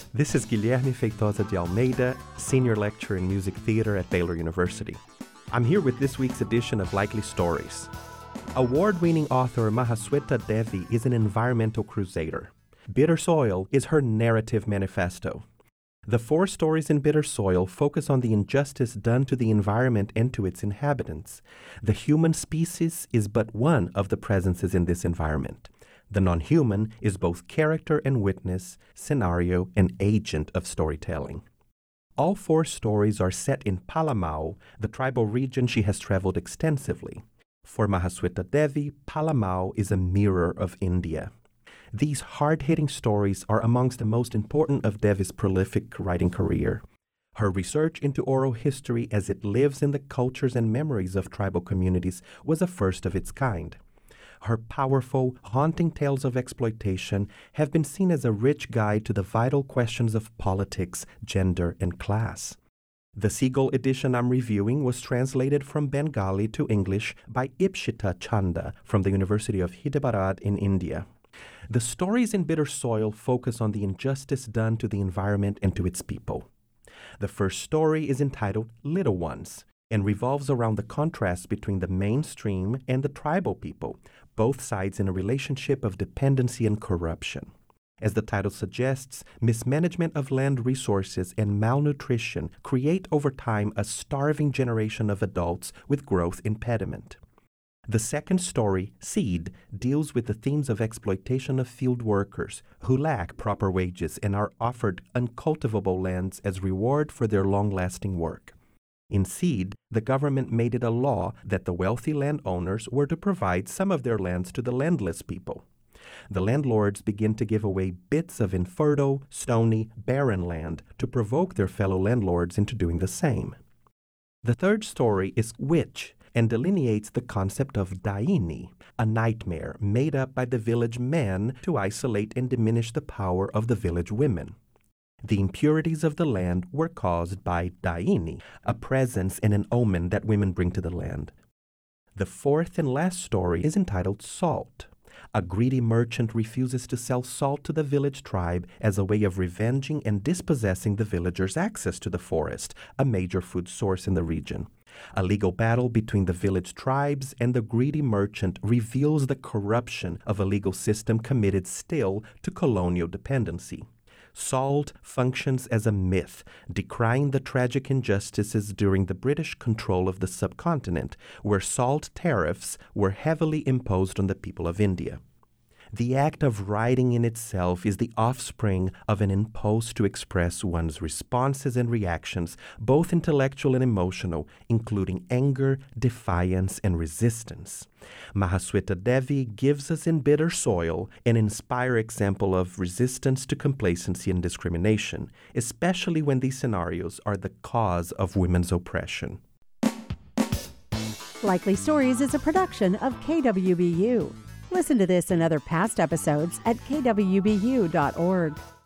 This is Guilherme Feitosa de Almeida, Senior Lecturer in Music Theater at Baylor University. I'm here with this week's edition of Likely Stories. Award-winning author Mahasweta Devi is an environmental crusader. Bitter Soil is her narrative manifesto. The 4 stories in Bitter Soil focus on the injustice done to the environment and to its inhabitants. The human species is but one of the presences in this environment. The non-human is both character and witness, scenario and agent of storytelling. All 4 stories are set in Palamau, the tribal region she has traveled extensively. For Mahasweta Devi, Palamau is a mirror of India. These hard-hitting stories are amongst the most important of Devi's prolific writing career. Her research into oral history as it lives in the cultures and memories of tribal communities was a first of its kind. Her powerful, haunting tales of exploitation have been seen as a rich guide to the vital questions of politics, gender, and class. The Seagull edition I'm reviewing was translated from Bengali to English by Ipshita Chanda from the University of Hyderabad in India. The stories in Bitter Soil focus on the injustice done to the environment and to its people. The first story is entitled Little Ones and revolves around the contrast between the mainstream and the tribal people, both sides in a relationship of dependency and corruption. As the title suggests, mismanagement of land resources and malnutrition create over time a starving generation of adults with growth impediment. The second story, Seed, deals with the themes of exploitation of field workers who lack proper wages and are offered uncultivable lands as reward for their long-lasting work. In Seed, the government made it a law that the wealthy landowners were to provide some of their lands to the landless people. The landlords begin to give away bits of infertile, stony, barren land to provoke their fellow landlords into doing the same. The third story is Witch, and delineates the concept of Daini, a nightmare made up by the village men to isolate and diminish the power of the village women. The impurities of the land were caused by Daini, a presence and an omen that women bring to the land. The fourth and last story is entitled Salt. A greedy merchant refuses to sell salt to the village tribe as a way of revenging and dispossessing the villagers' access to the forest, a major food source in the region. A legal battle between the village tribes and the greedy merchant reveals the corruption of a legal system committed still to colonial dependency. Salt functions as a myth, decrying the tragic injustices during the British control of the subcontinent, where salt tariffs were heavily imposed on the people of India. The act of writing in itself is the offspring of an impulse to express one's responses and reactions, both intellectual and emotional, including anger, defiance, and resistance. Mahasweta Devi gives us in Bitter Soil an inspiring example of resistance to complacency and discrimination, especially when these scenarios are the cause of women's oppression. Likely Stories is a production of KWBU. Listen to this and other past episodes at kwbu.org.